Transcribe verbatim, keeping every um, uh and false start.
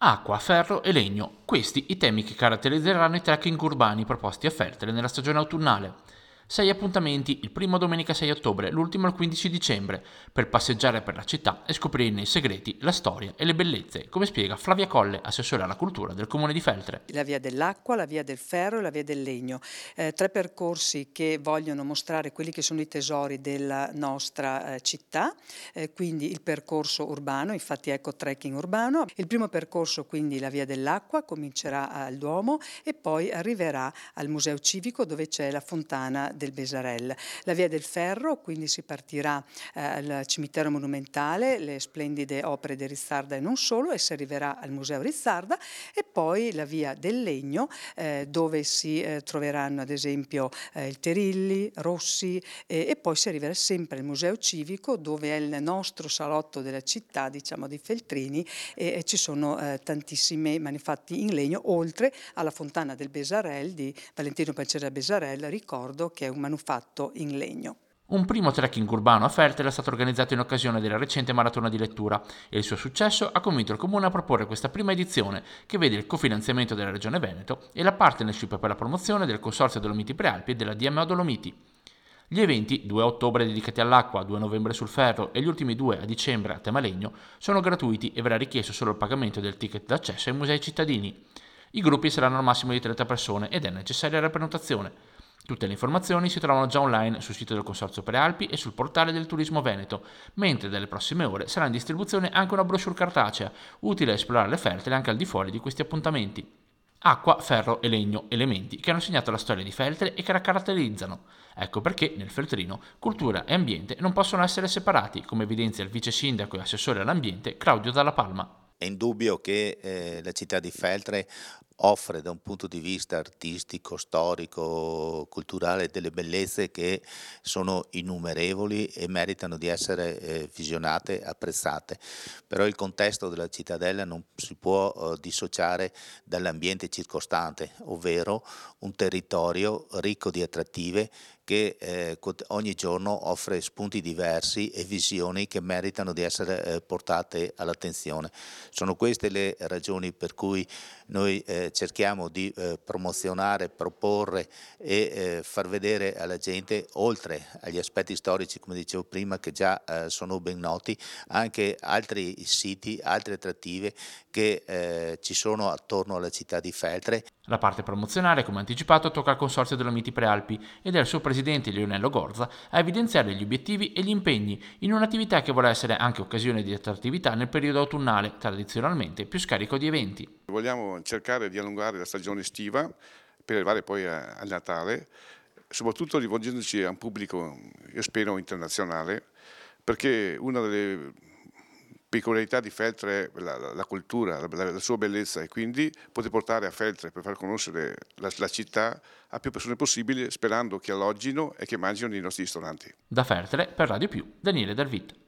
Acqua, ferro e legno, questi i temi che caratterizzeranno i trekking urbani proposti a Feltre nella stagione autunnale. Sei appuntamenti, il primo domenica sei ottobre, l'ultimo il quindici dicembre, per passeggiare per la città e scoprirne i segreti, la storia e le bellezze, come spiega Flavia Colle, assessore alla cultura del comune di Feltre. La via dell'acqua, la via del ferro e la via del legno, eh, tre percorsi che vogliono mostrare quelli che sono i tesori della nostra eh, città, eh, quindi il percorso urbano, infatti ecco trekking urbano. Il primo percorso, quindi la via dell'acqua, comincerà al Duomo e poi arriverà al Museo Civico dove c'è la fontana del Besarel. La via del ferro, quindi si partirà eh, al cimitero monumentale, le splendide opere di Rizzarda e non solo, e si arriverà al Museo Rizzarda, e poi la via del legno eh, dove si eh, troveranno ad esempio eh, il Terilli, Rossi eh, e poi si arriverà sempre al Museo Civico dove è il nostro salotto della città, diciamo di Feltrini, e, e ci sono eh, tantissimi manufatti in legno, oltre alla fontana del Besarel di Valentino Pancera Besarel, ricordo che è un manufatto in legno. Un primo trekking urbano a Feltre è stato organizzato in occasione della recente maratona di lettura e il suo successo ha convinto il comune a proporre questa prima edizione che vede il cofinanziamento della Regione Veneto e la partnership per la promozione del Consorzio Dolomiti Prealpi e della D M O Dolomiti. Gli eventi, due a ottobre dedicati all'acqua, due a novembre sul ferro e gli ultimi due a dicembre a tema legno, sono gratuiti e verrà richiesto solo il pagamento del ticket d'accesso ai musei cittadini. I gruppi saranno al massimo di trenta persone ed è necessaria la prenotazione. Tutte le informazioni si trovano già online sul sito del Consorzio Prealpi e sul portale del Turismo Veneto, mentre dalle prossime ore sarà in distribuzione anche una brochure cartacea, utile a esplorare le Feltre anche al di fuori di questi appuntamenti. Acqua, ferro e legno, elementi che hanno segnato la storia di Feltre e che la caratterizzano. Ecco perché, nel Feltrino, cultura e ambiente non possono essere separati, come evidenzia il vice sindaco e assessore all'ambiente Claudio Dalla Palma. È indubbio che eh, la città di Feltre offre da un punto di vista artistico, storico, culturale delle bellezze che sono innumerevoli e meritano di essere eh, visionate, apprezzate. Però il contesto della cittadella non si può eh, dissociare dall'ambiente circostante, ovvero un territorio ricco di attrattive che eh, ogni giorno offre spunti diversi e visioni che meritano di essere eh, portate all'attenzione. Sono queste le ragioni per cui noi eh, cerchiamo di eh, promozionare, proporre e eh, far vedere alla gente, oltre agli aspetti storici, come dicevo prima, che già eh, sono ben noti, anche altri siti, altre attrattive che eh, ci sono attorno alla città di Feltre. La parte promozionale, come anticipato, tocca al Consorzio Dolomiti Prealpi ed è il suo presidente Lionello Gorza a evidenziare gli obiettivi e gli impegni in un'attività che vuole essere anche occasione di attrattività nel periodo autunnale, tradizionalmente più scarico di eventi. Vogliamo cercare di allungare la stagione estiva per arrivare poi a, a Natale, soprattutto rivolgendoci a un pubblico, io spero, internazionale, perché una delle peculiarità di Feltre è la, la, la cultura, la, la sua bellezza, e quindi poter portare a Feltre per far conoscere la, la città a più persone possibile, sperando che alloggino e che mangino nei nostri ristoranti. Da Feltre, per Radio Più, Daniele Dalvit.